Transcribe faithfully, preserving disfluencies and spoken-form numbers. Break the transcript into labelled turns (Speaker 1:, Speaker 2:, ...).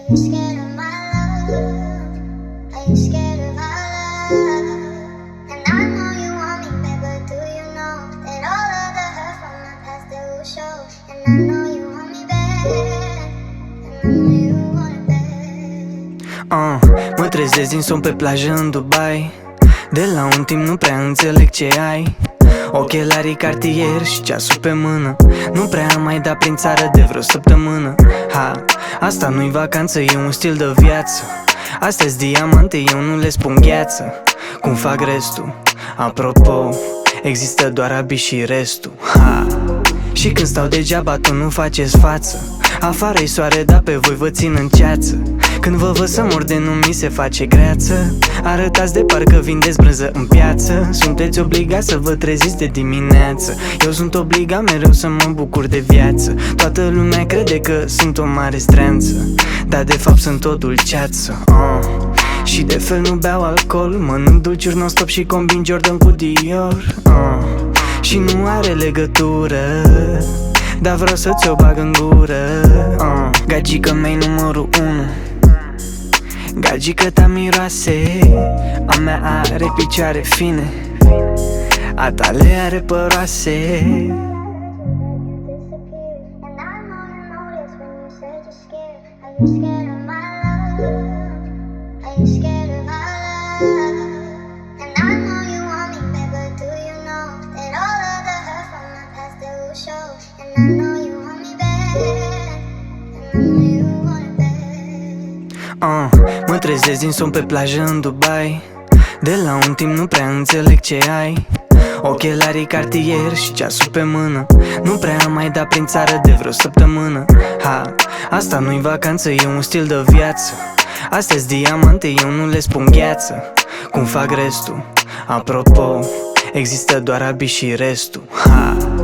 Speaker 1: you scared of my love? Are you scared of our love? And I know you want me back, but do you know that all of the hurt from my past it will show? And I know you want me back, and I know you want it back.
Speaker 2: uh, Mă trezesc din somn pe plajă în Dubai. De la un timp nu prea înțeleg ce ai. Ochelarii Cartier și ceasul pe mână. Nu prea am mai dat prin țară de vreo săptămână. Ha, asta nu-i vacanță, e un stil de viață. Astea-s diamante, eu nu le spun gheață. Cum fac restul? Apropo, există doar abi și restul. Ha, și când stau degeaba tu nu faceți față. Afară-i soare, dar pe voi vă țin în ceață. Când vă văd să mor de nu mi se face greață. Arătați de parcă vindeți brânză în piață. Sunteți obligați să vă treziți de dimineață. Eu sunt obligat mereu să mă bucur de viață. Toată lumea crede că sunt o mare streanță, dar de fapt sunt o dulceață. uh. Și de fel nu beau alcool, mănânc dulciuri non-stop și combin Jordan cu Dior. uh. Și nu are legătură, dar vreau să ți-o bag în gură. uh. Gagică mea numărul unu, gagică ta miroase. A mea are picioare fine, a ta le are păroase.
Speaker 1: Are you scared of my love? Are you scared of our love? And I know you want me back, but do you know that all of the hurt from my past it will show? And I know you want me back, and I know you want it back.
Speaker 2: uh, Mă trezesc din somn pe plajă în Dubai. De la un timp nu prea înțeleg ce ai. Ochelarii Cartier și ceasul pe mână. Nu prea am mai dat prin țară de vreo săptămână. Ha, asta nu-i vacanță, e un stil de viață. Astea-s diamante, eu nu le spun gheață. Cum fac restul? Apropo, există doar abi și restul. Ha.